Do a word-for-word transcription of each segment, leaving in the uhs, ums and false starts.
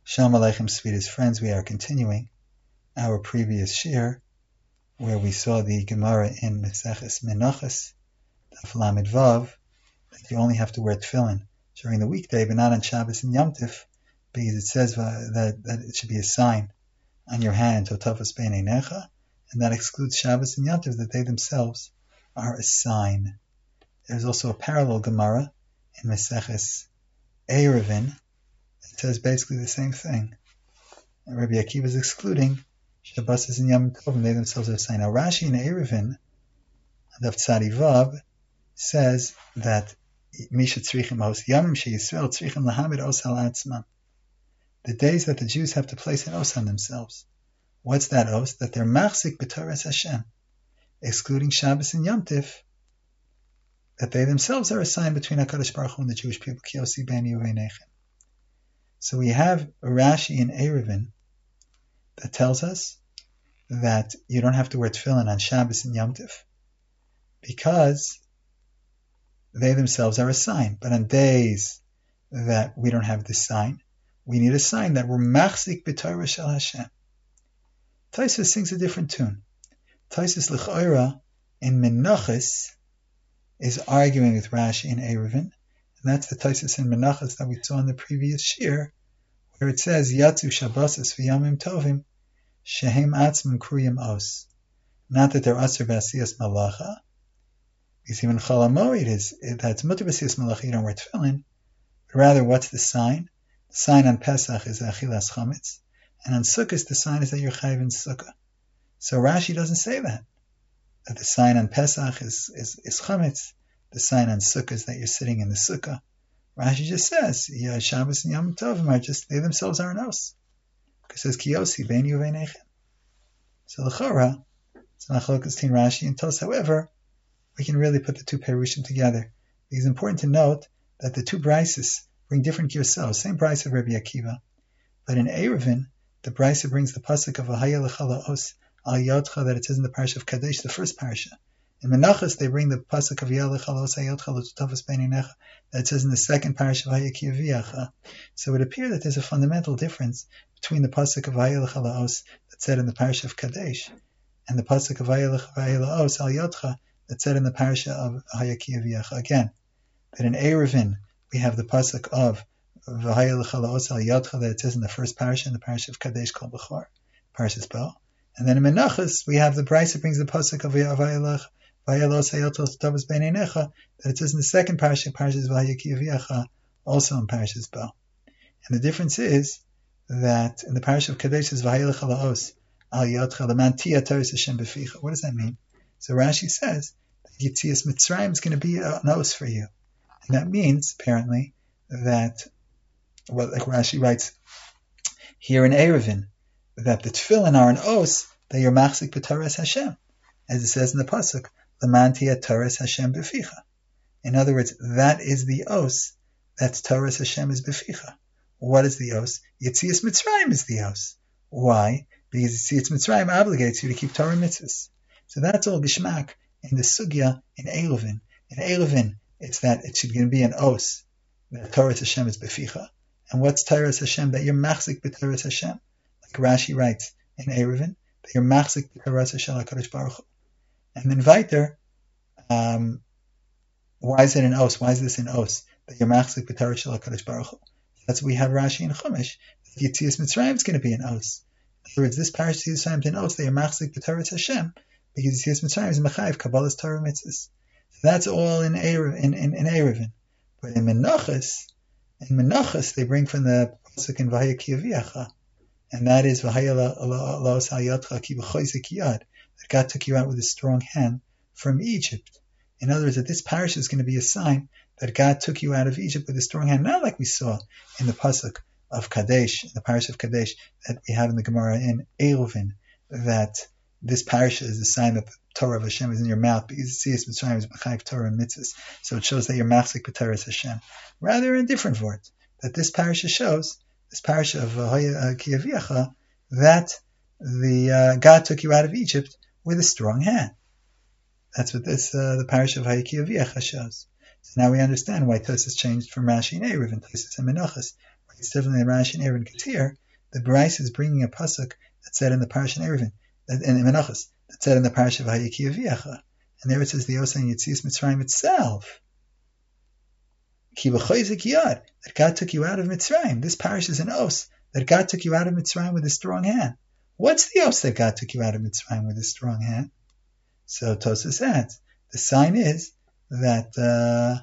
Shalom Aleichem, sweetest friends. We are continuing our previous shir, where we saw the Gemara in Maseches Menachos, Daf Lamed Vav, that you only have to wear tefillin during the weekday, but not on Shabbos and Yom Tif, because it says that, that it should be a sign on your hand, Totafas Bein Einecha, and that excludes Shabbos and Yom Tif, that they themselves are a sign. There's also a parallel Gemara in Maseches Eruvin. It says basically the same thing. And Rabbi Akiva is excluding Shabbos and Yom Tov, they themselves are a sign. Now Rashi in Eruvin, Daf Tzadi Vav, says that Misha Tzrichim Os Yamim Sheyisrael Tzrichim Lahamid Os Al Atzman. The days that the Jews have to place an os on themselves. What's that os? That they're machzik b'Torah Hashem, excluding Shabbos and Yom Tif, that they themselves are a sign between HaKadosh Baruch Hu and the Jewish people. Ki osi beni uveinechem. So we have Rashi in Eruvin that tells us that you don't have to wear tefillin on Shabbos and Yom Tif because they themselves are a sign. But on days that we don't have this sign, we need a sign that we're machzik b'Torah shel Hashem. Tosfos sings a different tune. Tosfos L'choira in Menachos is arguing with Rashi in Eruvin. And that's the Tosfos in Menachos that we saw in the previous shir, where it says, Yatzu Shabbosos v'Yamim Tovim, Shehem Atzmim Kruyim Os. Not that they're Asr B'Asiyas Malacha, because even Chol HaMoed is, that's Mutter B'Asiyas Malacha, you don't wear tefillin, but rather, what's the sign? The sign on Pesach is Achilas Chametz, and on Sukkot, the sign is that you're Chayiv in Sukkah. So Rashi doesn't say that, that the sign on Pesach is, is, is Chametz, the sign on Sukkah is that you're sitting in the Sukkah. Rashi just says, yeah, Shabbos and Yom Tovim are just, they themselves are an os. Because it says, Ki yosi beini uveinechem. So l'chora, it's machlokas tin Rashi and Tos. However, we can really put the two perushim together. It's important to note that the two brises bring different girsos, same brise of Rabbi Akiva. But in Eruvin, the brise brings the pasuk of V'haya l'cha os al yodcha that it says in the parasha of Kadesh, the first parasha. In Menachos, they bring the pasuk of V'haya l'cha os al yodcha l'tutafas bein einecha that it says in the second parasha of V'haya ki aviyacha. So it appears that there's a fundamental difference between the pasuk of V'haya l'cha os that said in the parasha of Kadesh and the pasuk of V'haya os al yodcha that said in the parasha of V'haya ki aviyacha. Again, that in Eruvin, we have the pasuk of V'haya l'cha os al yodcha that it says in the first parasha, in the parasha of Kadesh called Bechor, parasha's Bo. And then in Menachos, we have the brisa that brings the pasuk of V'haya l'cha os al yodcha l'tutafas bein einecha that it says in the second parasha, parasha's V'haya ki aviyacha, also in parasha's Bo. And the difference is that in the parasha of Kadesh is V'haya l'cha os al yodcha l'man tia Toras Hashem b'ficha. What does that mean? So Rashi says that Yetzias Mitzrayim is going to be an os for you. And that means, apparently, that, well, like Rashi writes here in Eruvin, that the tefillin are an os that you're machzik b'Toras Hashem, as it says in the pasuk, l'man tia Toras Hashem b'ficha. In other words, that is the os that Toras Hashem is b'ficha. What is the os? Yetzias Mitzrayim is the os. Why? Because Yetzias Mitzrayim obligates you to keep Torah mitzvahs. So that's all gishmak in the sugya in Eruvin. In Eruvin, it's that it should be an os that Torah Hashem is beficha. And what's Torah Hashem? That you're machzik b'Torah Hashem. Like Rashi writes in Eruvin, that you're machzik b'Torah Hashem HaKadosh Baruch Hu. And then weiter, um, why is it an os? Why is this an os? That you're machzik b'Torah Hashem HaKadosh Baruch Hu. That's what we have Rashi in Chumash. That Yetzias Mitzrayim is going to be an os. In other words, this parasha is an os that you're machzik b'Torah Hashem, because Yetzias Mitzrayim is mechayiv Kabbalah's Torah mitzvahs. So that's all in Eruvin. In, in, in Eruvin. But in Menachos, in Menachos, they bring from the pasuk in V'haya ki aviyacha, and that is V'haya la'os al yodcha ki b'choizik yad, that God took you out with a strong hand from Egypt. In other words, that this parasha is going to be a sign that God took you out of Egypt with a strong hand, not like we saw in the pasuk of Kadesh, in the parasha of Kadesh that we have in the Gemara in Eruvin, that this parasha is a sign that the Torah of Hashem is in your mouth, because Yetzias Mitzrayim is b'chayv Torah and mitzvahs. So it shows that you're machzik b'Torah Hashem. Rather, in different words, that this parasha shows, this parasha of V'haya ki aviyacha, that the uh, God took you out of Egypt with a strong hand. That's what this uh, the parasha of V'haya ki aviyacha shows. So now we understand why Tosfos changed from Rashi and Eruvin, Tosfos and Menachos. It's different than Rashi and Eruvin Katir. The Bryce is bringing a pasuk that said in the Parsha in Eruvin, that in Menachos, that said in the Parsha of Hayiki Aviacha, and there it says the Osa and Yitzias Mitzrayim itself. Ki b'choizik yad, that God took you out of Mitzrayim. This Parsha is an os that God took you out of Mitzrayim with a strong hand. What's the os that God took you out of Mitzrayim with a strong hand? So Tosfos adds, the sign is that uh,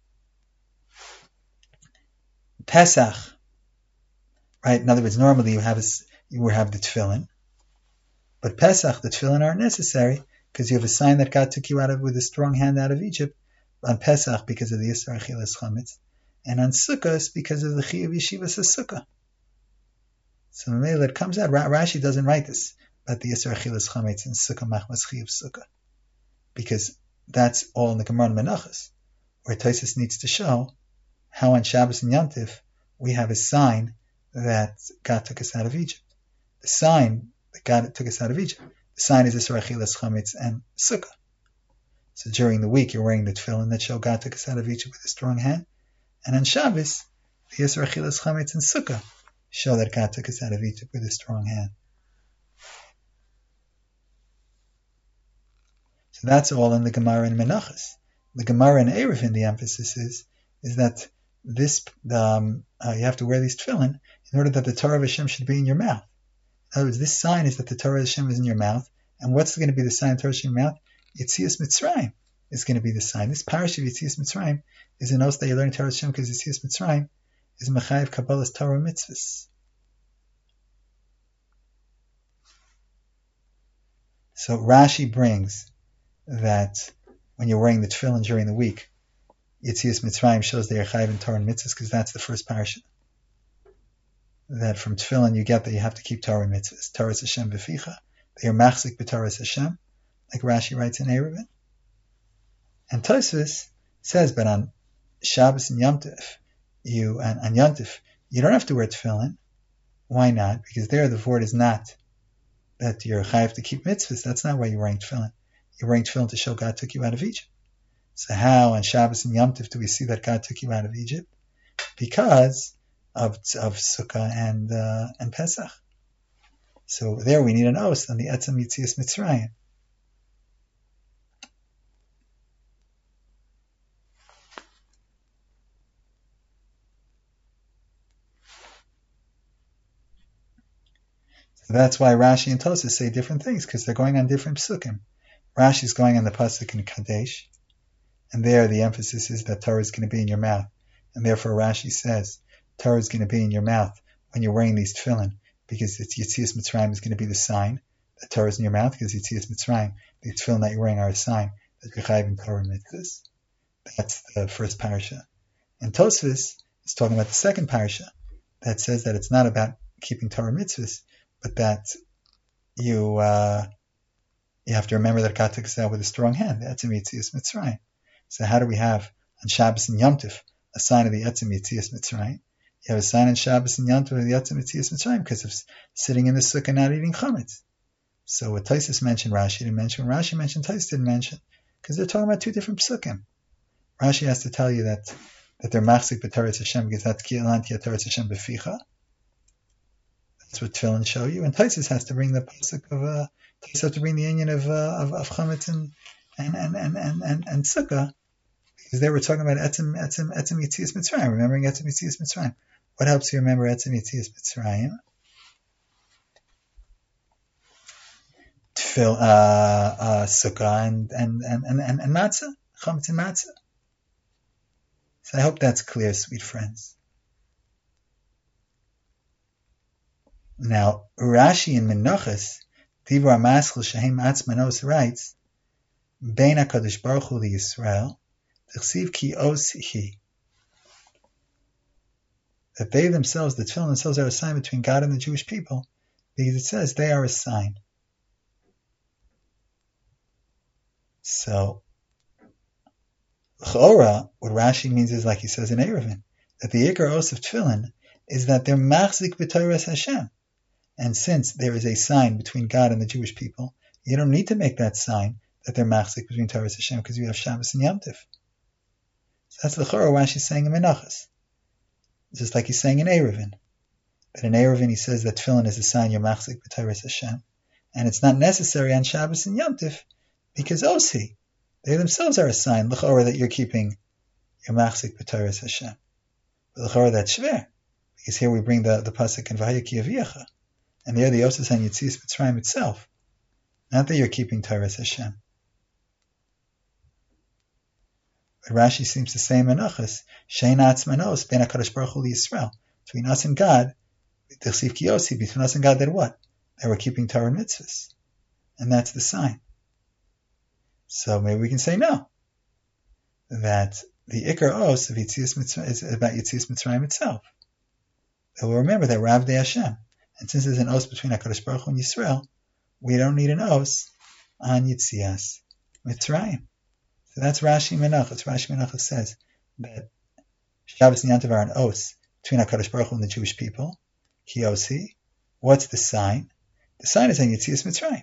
Pesach, right? In other words, normally you have a, you would have the tefillin, but Pesach, the tefillin aren't necessary because you have a sign that God took you out of with a strong hand out of Egypt on Pesach because of the Yisra Achilas Chametz, and on Sukkot because of the Chiyuv Yeshivas Sukkah. So maybe it comes out. Rashi doesn't write this about the Yisra Achilas Chametz and Sukkah Machmas Chiyuv Sukkah, because that's all in the Gemara Menachos, where Tosfos needs to show how on Shabbos and Yom Tov we have a sign that God took us out of Egypt. The sign that God took us out of Egypt, the sign is Yisra Achilas Chametz and Sukkah. So during the week you're wearing the tefillin that show God took us out of Egypt with a strong hand, and on Shabbos the Yisra Achilas Chametz and Sukkah show that God took us out of Egypt with a strong hand. So that's all in the Gemara in Menachos. The Gemara in Eruvin, the emphasis is is that this um, uh, you have to wear these tefillin in order that the Torah of Hashem should be in your mouth. In other words, this sign is that the Torah of Hashem is in your mouth, and what's going to be the sign of Torah of Hashem in your mouth? Yitzias Mitzrayim is going to be the sign. This parasha of Yitzias Mitzrayim is an os that you learn Torah of Hashem because Yitzias Mitzrayim is Mechayev Kabbalah's Torah mitzvahs. So Rashi brings that when you're wearing the tefillin during the week, Yitzias Mitzrayim shows that you're chayiv in Torah and mitzvahs because that's the first parasha. That from tefillin you get that you have to keep Torah and mitzvahs. Torah is Hashem b'ficha. That you're machzik b'Torah Hashem, like Rashi writes in Eruvin. And Tosfos says, but on Shabbos and Yom Tov, you and on Yom Tov, you don't have to wear tefillin. Why not? Because there the word is not that you're chayiv to keep mitzvahs. That's not why you're wearing tefillin. You're wearing tefillin to show God took you out of Egypt. So how on Shabbos and Yom Tov do we see that God took you out of Egypt? Because of of Sukkah and uh, and Pesach. So there we need an os on the Etzem Yitzias Mitzrayim. So that's why Rashi and Tosfos say different things, because they're going on different psukim. Rashi's going on the pasuk in Kadesh, and there the emphasis is that Torah is going to be in your mouth, and therefore Rashi says Torah is going to be in your mouth when you're wearing these tefillin, because it's Yitzias Mitzrayim is going to be the sign that Torah is in your mouth, because Yitzias Mitzrayim, the tefillin that you're wearing are a sign that you're chayiv in Torah mitzvahs. That's the first parasha. And Tosfos is talking about the second parasha that says that it's not about keeping Torah mitzvahs, but that you uh, you have to remember that God took us out with a strong hand. The Etzem Yitzias Mitzrayim. So how do we have on Shabbos and Yom Tov a sign of the Etzem Yitzias Mitzrayim? You have a sign on Shabbos and Yom Tov of the Etzem Yitzias Mitzrayim because of sitting in the sukkah and not eating chametz. So what Tosfos mentioned, Rashi didn't mention. What Rashi mentioned, Tosfos didn't mention, because they're talking about two different psukim. Rashi has to tell you that that they're machzik b'Torah Hashem because that's ki'elan ki Torah Hashem b'ficha. That's what tefillin show you. And Tosfos has to bring the pasuk of uh, Tosfos has to bring the union of uh, of, of chametz and and and and and and, and sukkah, because they were talking about etzem etzem etzem Yitzias Mitzrayim, remembering etzem Yitzias Mitzrayim. What helps you remember etzem Yitzias Mitzrayim? Tefil, uh, uh, sukkah and and and and and, and matzah, chametz and matzah. So I hope that's clear, sweet friends. Now, Rashi in Menachos, Dibra Maschil Shehem Atzmanos writes, Bein HaKadosh Baruch Hu Yisrael, T'chsiv ki os hi. That they themselves, the tefillin themselves, are a sign between God and the Jewish people, because it says they are a sign. So, L'chora, what Rashi means is, like he says in Eruvin, that the Ikar Os of tefillin is that they're machzik b'Torah Hashem. And since there is a sign between God and the Jewish people, you don't need to make that sign that they're machzik between Torah Hashem because you have Shabbos and Yom Tov. So that's the Chorah Rashi saying in Menachos. just like he's saying in Eruvin. That in Eruvin he says that tefillin is a sign you're machzik b'Torah Hashem. And it's not necessary on Shabbos and Yom Tov, because Osi, they themselves are a sign, l'chora, that you're keeping your machzik b'Torah Hashem. But l'chora, that's shver, because here we bring the, the pasuk in Vayiki Aviyacha, and there the Osas and Yitzias Mitzrayim itself. Not that you're keeping Torah Hashem. But Rashi seems to say in Menachos, Shein atzmanos ben HaKadosh Baruch Hu Yisrael. Between us and God, between us and God, that what? That we're keeping Torah mitzvahs. And that's the sign. So maybe we can say no. That the Ikar Os of Yitzias Mitzrayim is about Yitzias Mitzrayim itself. That we'll remember that we're Avdei Hashem. And since there's an Os between HaKadosh Baruch Hu and Yisrael, we don't need an Os on Yitzias Mitzrayim. So that's Rashi Menachos. Rashi Menachos says that Shabbos and Yom Tov are an Os between HaKadosh Baruch Hu and the Jewish people. Ki Osi. What's the sign? The sign is on Yitzias Mitzrayim.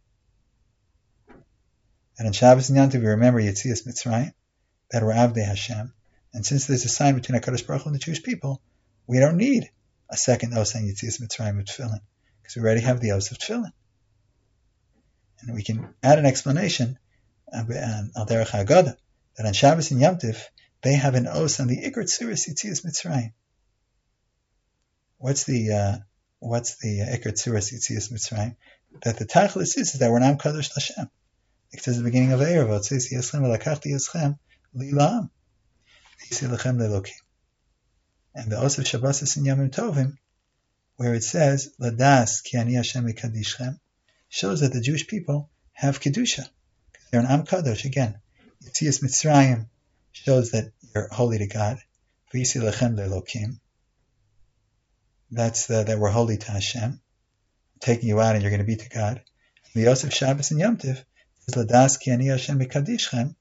And on Shabbos and Yom Tov we remember Yitzias Mitzrayim, that we're Avdei Hashem. And since there's a sign between HaKadosh Baruch Hu and the Jewish people, we don't need a second Os on Yitzias Mitzrayim with Tefillin, because we already have the Os of Tefillin. And we can add an explanation al derech ha'agada, that on Shabbos and Yom Tov they have an Os on the Ikar Tzuras Yitzias Mitzrayim. What's the uh, what's the uh, Ikar Tzuras Yitzias Mitzrayim? That the Tachlis is, is that we're Nam Kadosh Hashem. It says at the beginning of the Erev, it says Yeschem v'lakachti Yeschem li'lam v'yisi lechem le'lokim. And the Os of Shabbosos and Yomim Tovim, where it says Ladas ki ani Hashem mikadishchem, shows that the Jewish people have kedusha. They're an Am Kadosh again. Yitzias Mitzrayim shows that you're holy to God. V'yisi lechem le'lokim. That's the, that we're holy to Hashem. I'm taking you out and you're going to be to God. And the Os of Shabbos and Yom Tov is Ladas ki ani Hashem mikadishchem,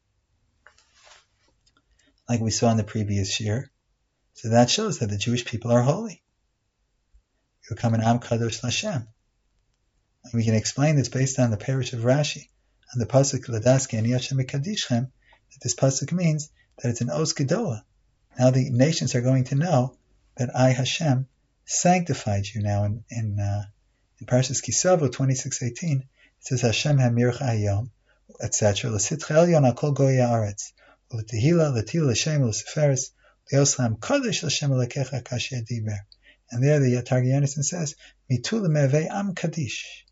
like we saw in the previous year. So that shows that the Jewish people are holy. You become an Am Kadosh Hashem. And we can explain this based on the parish of Rashi, on the pasuk Ladas ki ani Hashem mikadishchem, that this pasuk means that it's an Os Gedola. Now the nations are going to know that I, Hashem, sanctified you. Now in in, uh, in Parashas Kisavo twenty-six eighteen, it says Hashem hamircha hayom, et cetera. L'sitcha elyon al kol goyi haaretz, l'tehila, l'til, l'shem, l'seferes, l'yoslam kodesh l'shem alekecha kasher diber. And there the Targum Yonasan says, mitul mevei am kadish.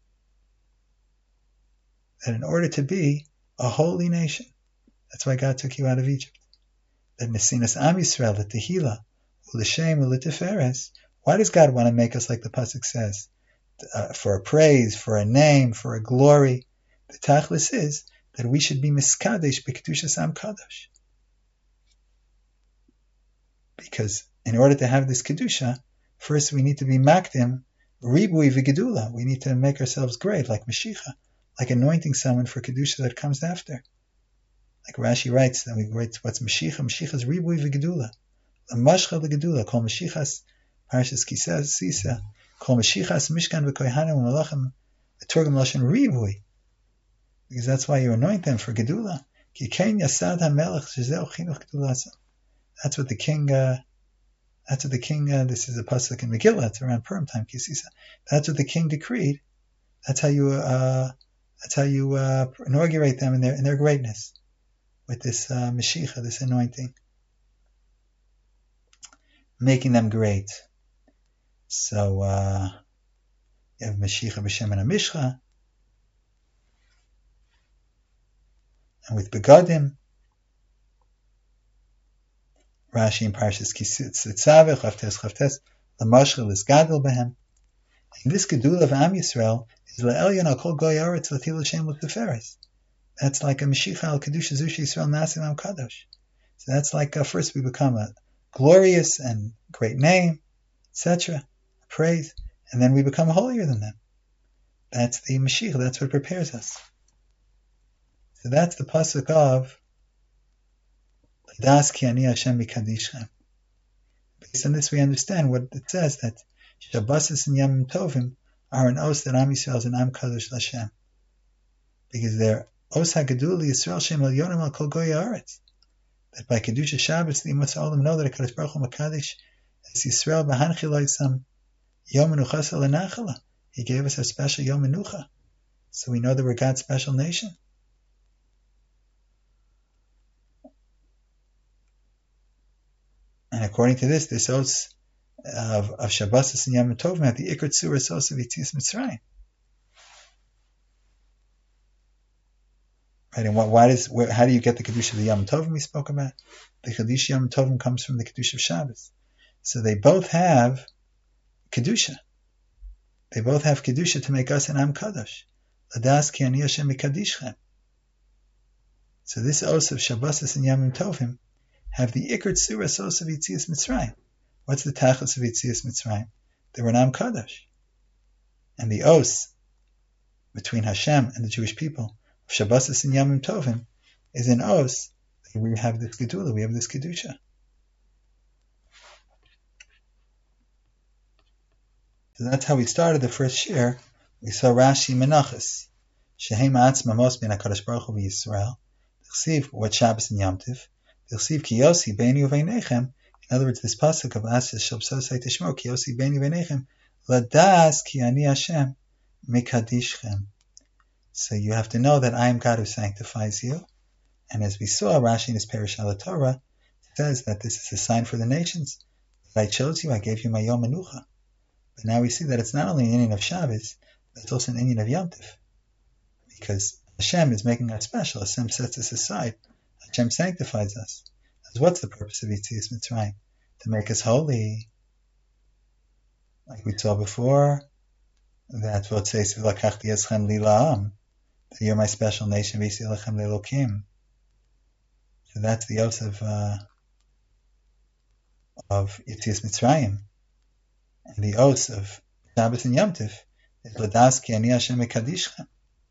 That in order to be a holy nation, that's why God took you out of Egypt. That Mesinas Am Yisrael, the Tehila, l'shem, l'tiferes. Why does God want to make us, like the pasuk says, uh, for a praise, for a name, for a glory? The tachlis is that we should be miskadesh b'kedushas am kadosh. Because in order to have this kedusha, first we need to be makdim ribui v'gedula. We need to make ourselves great, like Mashiach, like anointing someone for kedusha that comes after. Like Rashi writes, then we write what's Mashiach. Mashiach is ribui v'gedula. L'mashcha l'gedula, called Mashiachas. Parashas Kisisa, Kol Mashiachas Mishkan v'Kohanim u'Malachim, Turgam Lashon Rivui, because that's why you anoint them for Gedula. Ki Kein Yasad HaMelech Shezeu Chinuch Gedulasa. That's what the king. Uh, that's what the king. Uh, this is a pasuk in Megillah. It's around Purim time. Kisisa. That's what the king decreed. That's how you. Uh, that's how you uh, inaugurate them in their in their greatness, with this uh, Mashiach, this anointing, making them great. So uh, you have Mashiach b'Shem and Amishcha, and with Begadim, Rashi in Parashas Kitzav, Chavtes Chavtes, L'Mashchel is Gadol Behem. And this Gedula of Am Yisrael is Le'elyon al Kol Goy Aretz L'Til Hashem L'Tiferes. That's like a Mashiach al Kedusha Zushi Yisrael Nasim Am Kadosh. So that's like uh, first we become a glorious and great name, et cetera, praise, and then we become holier than them. That's the Mashiach. That's what prepares us. So that's the pasuk of Das ki ani Hashem mikadishchem. Based on this, we understand what it says, that Shabbosos and Yom Tovim are an Os that Am Yisrael is an Am Kadosh Hashem, because they're Os HaGedul Yisrael Shem El Yonim Al Kol Goy Haaretz. That by Kedusha Shabbos the Imus Olam know that HaKadosh Baruch Hu Makadosh Es Yisrael b'hanchi loisam Yom Menuchas L'Nachala. He gave us a special Yom Menucha, so we know that we're God's special nation. And according to this, this oath of, of Shabbos and Yom Tovim have the Iker Tzuras oath of Yetzias Mitzrayim. Right, and what, why does, where, how do you get the Kedusha of the Yom Tovim we spoke about? The Kedusha Yom Tovim comes from the Kedusha of Shabbos. So they both have Kedusha. They both have Kedusha to make us an Am Kadosh. Ladas ki ani Hashem mikadishchem. So this oath of Shabbos and Yom Tovim have the Iker Tzuras oath of Yetzias Mitzrayim. What's the Tachlis of Yetzias Mitzrayim? They were an Am Kadosh. And the oath between Hashem and the Jewish people of Shabbos and Yom Tovim is an oath that we have this Gedula, we have this Kedusha. So that's how we started the first shir. We saw Rashi Menachos. Shehem Atzma Mos Ben HaKadosh Baruch Hu V'Yisrael. T'chsiv what Shabbos and Yom Tov. T'chsiv Ki Yosi Beini Uveinechem. In other words, this pasuk of Ashes Shabsosai Tishmo Ki Yosi Beini Uveinechem Ladas Ki Ani Hashem Mikadishchem. So you have to know that I am God who sanctifies you. And as we saw, Rashi in his Perish Al Torah says that this is a sign for the nations. That I chose you, I gave you my Yom Menucha. But now we see that it's not only an Indian of Shabbos, but it's also an Indian of Yom Tov. Because Hashem is making us special. Hashem sets us aside. Hashem sanctifies us. Because what's the purpose of Yetzias Mitzrayim? To make us holy. Like we saw before, that V'otzeis v'lakachti eschem li la'am, that you're my special nation, v'yisi lechem le'elokim. So that's the oath of uh, of Yetzias Mitzrayim. And the oath of Shabbos and Yom Tov is Ladas ki ani Hashem mikadishchem.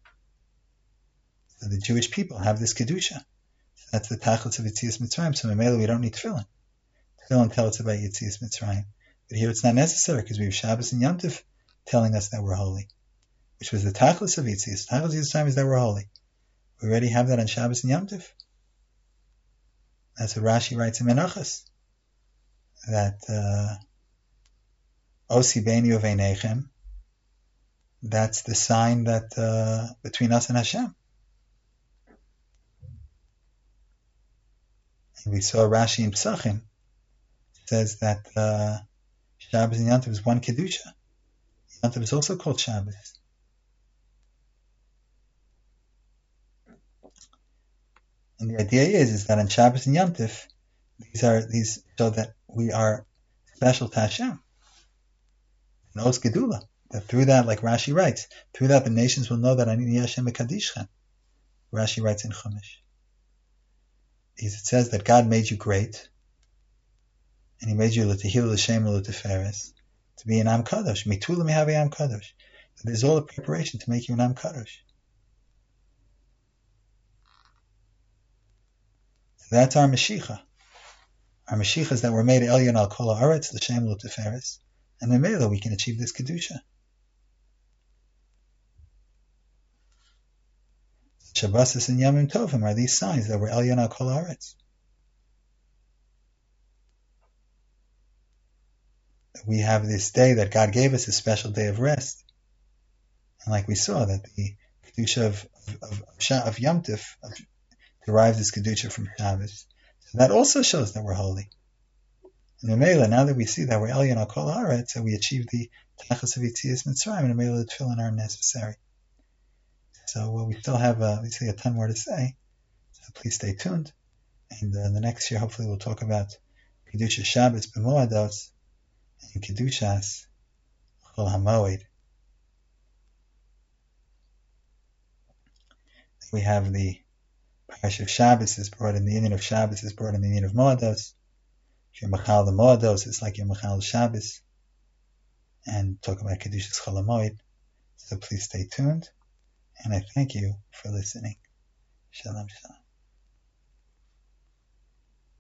So the Jewish people have this Kedusha. So that's the Tachlis of Yetzias Mitzrayim. So in Mela we don't need Tefillin. Tefillin tell us about Yetzias Mitzrayim. But here it's not necessary because we have Shabbos and Yom Tov telling us that we're holy. Which was the Tachlis of Yetzias. Tachlis of Yetzias is that we're holy. We already have that on Shabbos and Yom Tov. That's what Rashi writes in Menachos. That uh, Osi Beini Uveinechem, that's the sign that uh, between us and Hashem. And we saw Rashi in Psachim says that uh, Shabbos and Yom Tov is one Kedusha. Yom Tov is also called Shabbos. And the idea is, is that on Shabbos and Yom Tov, these are these so that we are special to Hashem. And Os Gedula, that through that, like Rashi writes, through that the nations will know that Ani Hashem Mekadishchem. Rashi writes in Chumash. It says that God made you great, and He made you l'tehil l'shem l'teferes, to be an Am Kadosh. Mitula mihavi Am Kadosh. There's all the preparation to make you an Am Kadosh. That's our Mashiach. Our Mashiach is that we're made Elyon al Kol Haaretz l'shem l'teferes, and in Mela we can achieve this Kedusha. Shabbos and Yom Tovim are these signs that we're Elyon al Kol Haaretz. We have this day that God gave us, a special day of rest. And like we saw, that the Kedusha of, of, of, of Yom Tov derives this Kedusha from Shabbos. So that also shows that we're holy. And in Mela, now that we see that we're Elyon al Kol Haaretz, and we achieve the Tachlis of Yetzias Mitzrayim, and in Mela the Tefillin are necessary. So well, we still have uh, we say a ton more to say. So please stay tuned. And uh, the next year, hopefully, we'll talk about Kedusha Shabbos b'Moados and Kedushas Chol HaMoed. We have the Parish of Shabbos is brought in, the Indian of Shabbos is brought in the Indian of Moados. If you're Machal the Moados, it's like you're Machal Shabbos. And talk about Kedushas Chol HaMoed. So please stay tuned. And I thank you for listening. Shalom, shalom.